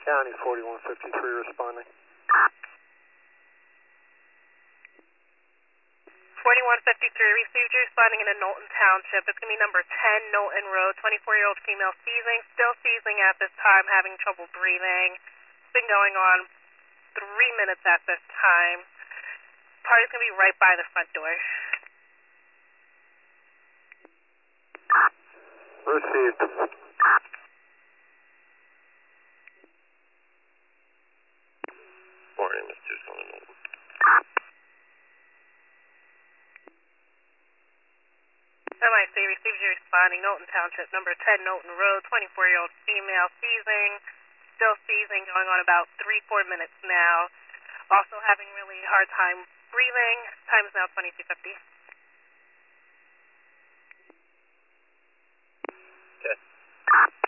County 4153 responding. 4153 received you responding in Knowlton Township. It's going to be number 10 Knowlton Road, 24-year-old female seizing, still seizing at this time, having trouble breathing. It's been going on 3 minutes at this time. Party's going to be right by the front door. Received. Morning, Mr. Solomon. MIC received you responding, Knowlton Township, number 10 Knowlton Road, 24-year-old female seizing, still seizing, going on about 3-4 minutes now. Also having really hard time breathing. Time is now 22:50. Okay.